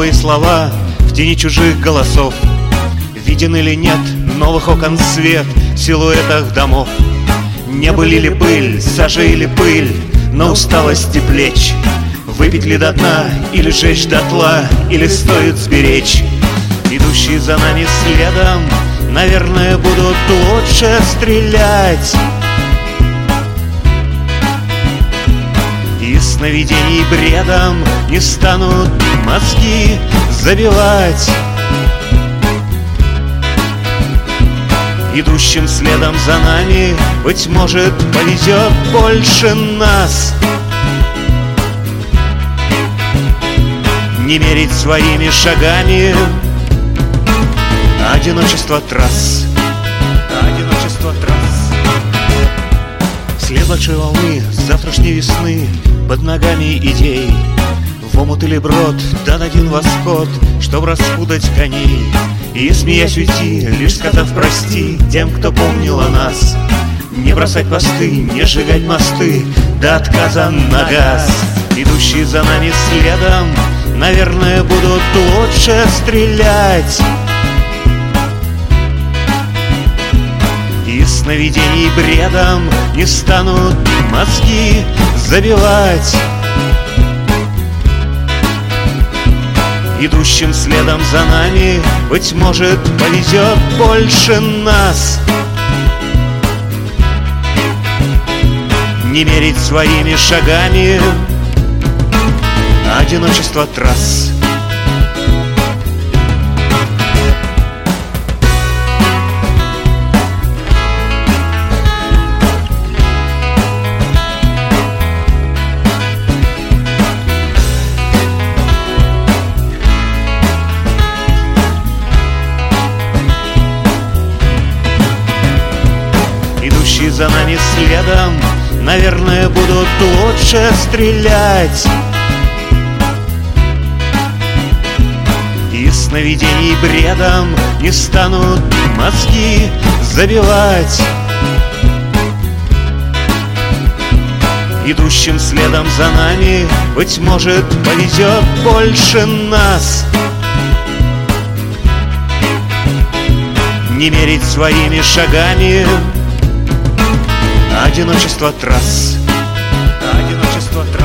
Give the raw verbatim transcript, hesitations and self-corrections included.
новые слова в тени чужих голосов. Виден или нет новых окон свет в силуэтах домов? Небо ли пыль, сажа или пыль на усталости плеч? Выпить ли до дна, или жечь дотла, или стоит сберечь? Идущие за нами следом, наверное, будут лучше стрелять. И сновидений бредом не станут мозги забивать. Идущим следом за нами, быть может, повезет больше нас. Не мерить своими шагами одиночество трасс, одиночество трасс. След большой волны завтрашней весны под ногами идей. В омут или брод дан один восход, чтоб распутать коней. И, смеясь, уйти, лишь сказав прости тем, кто помнил о нас. Не бросать посты, не сжигать мосты до отказа на газ. Идущие за нами следом, наверное, будут лучше стрелять. И сновидений бредом не станут мозги забивать. Идущим следом за нами, быть может, повезет больше нас. Не мерить своими шагами одиночество трасс. Идущие за нами следом, наверное, будут лучше стрелять. И сновидений бредом не станут мозги забивать. Идущим следом за нами, быть может, повезет больше нас. Не мерить своими шагами одиночество трасс, одиночество трасс.